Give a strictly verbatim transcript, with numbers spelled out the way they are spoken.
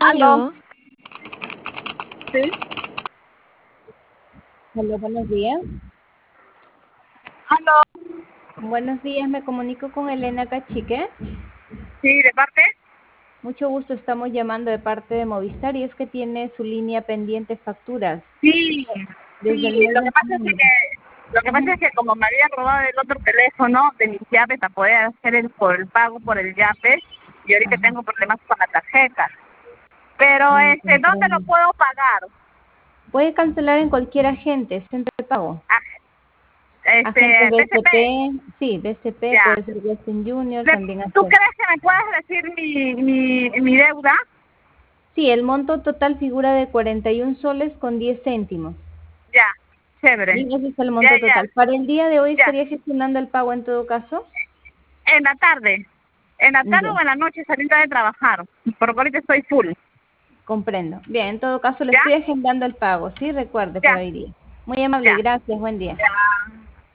Aló. Aló. Sí. Aló, buenos días. Aló. Buenos días, me comunico con Elena Cachique. Sí, ¿de parte? Mucho gusto, estamos llamando de parte de Movistar y es que tiene su línea pendiente facturas Sí, desde el sí. mes Lo que de pasa es junio. que lo que pasa Ujú. es que como me habían robado el otro teléfono de mis llaves para poder hacer el por el pago por el yape y ahorita Ajá, tengo problemas con la tarjeta. Pero mm, este, ¿dónde lo comprendo. puedo pagar? Puede cancelar en cualquier agente, centro de pago. Ah, Agentes este, B C P. B C P, sí, B C P, Ya. puede ser Western Junior, Le- también ¿Tú hacer. crees que me puedes decir mi mi mi deuda? Sí, el monto total figura de cuarenta y un soles con diez céntimos. Ya. Chévere. Y ese es el Ya, monto ya. total. Para el día de hoy Ya. estaría gestionando el pago en todo caso. En la tarde. En la tarde Ya. o en la noche saliendo de trabajar. Porque ahorita estoy full. Comprendo. Bien, en todo caso le ¿Ya? estoy agendando el pago, ¿sí? Recuerde Ya. para hoy día. Muy amable, Ya. gracias, buen día. Ya.